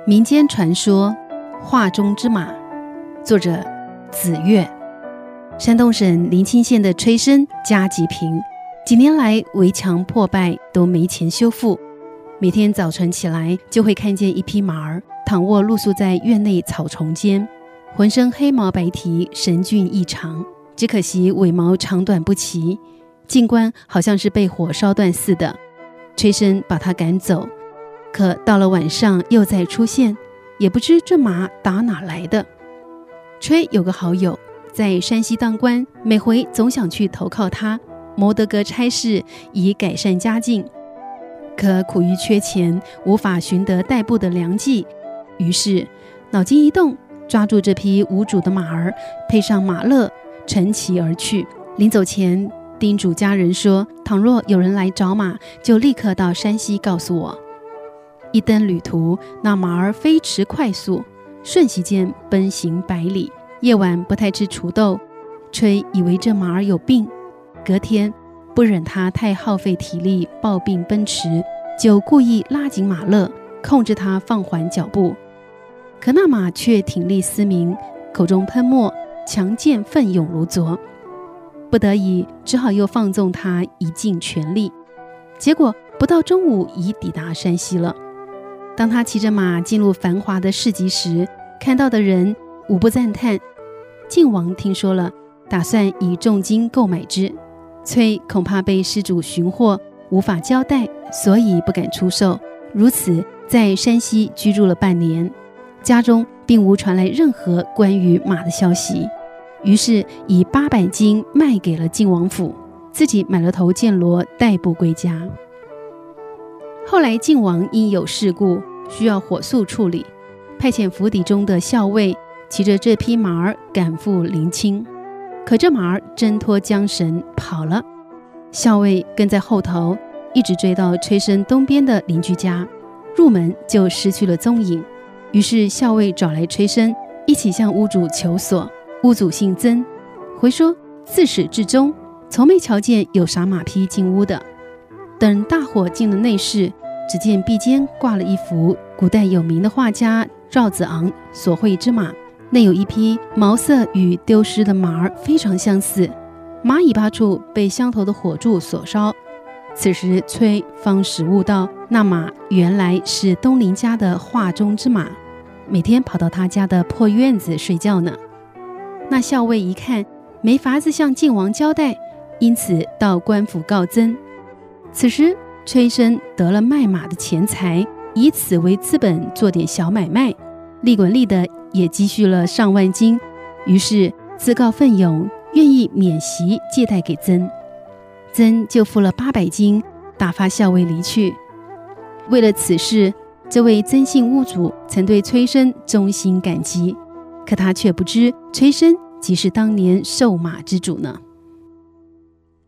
民间传说画中之马，作者子越。山东省临清县的崔生家极贫，几年来围墙破败都没钱修复，每天早晨起来就会看见一匹马儿躺卧露宿在院内草丛间，浑身黑毛白蹄，神俊异常，只可惜尾毛长短不齐，近观好像是被火烧断似的。崔生把他赶走，可到了晚上又再出现，也不知这马打哪来的。崔有个好友在山西当官，每回总想去投靠他，谋得个差事以改善家境，可苦于缺钱，无法寻得代步的良计，于是脑筋一动，抓住这匹无主的马儿，配上马勒，乘骑而去。临走前叮嘱家人说，倘若有人来找马，就立刻到山西告诉我。一登旅途，那马儿飞驰快速，瞬息间奔行100里。夜晚不太吃土豆，崔以为这马儿有病，隔天不忍它太耗费体力抱病奔驰，就故意拉紧马勒，控制它放缓脚步。可那马却挺立嘶鸣，口中喷墨，强健奋勇如昨，不得已只好又放纵它一尽全力。结果不到中午已抵达山西了。当他骑着马进入繁华的市集时，看到的人无不赞叹。晋王听说了，打算以重金购买之。崔恐怕被施主寻获，无法交代，所以不敢出售。如此，在山西居住了半年，家中并无传来任何关于马的消息。于是以800斤卖给了晋王府，自己买了头犍骡代步归家。后来晋王因有事故需要火速处理，派遣府邸中的校尉骑着这匹马儿赶赴临清，可这马儿挣脱缰绳跑了，校尉跟在后头，一直追到崔生东边的邻居家，入门就失去了踪影。于是校尉找来崔生，一起向屋主求索。屋主姓曾，回说自始至终从没瞧见有啥马匹进屋的。等大伙进了内室，只见壁间挂了一幅古代有名的画家赵子昂所绘之马，内有一匹毛色与丢失的马儿非常相似，马尾巴处被香头的火柱所烧。此时崔方始悟到，那马原来是东邻家的画中之马，每天跑到他家的破院子睡觉呢。那校尉一看没法子向晋王交代，因此到官府告曾。此时崔生得了卖马的钱财，以此为资本做点小买卖，利滚利的也积蓄了上万金，于是自告奋勇，愿意免息借贷给曾。曾就付了800金，打发校尉离去。为了此事，这位曾姓屋主曾对崔生衷心感激，可他却不知崔生即是当年售马之主呢。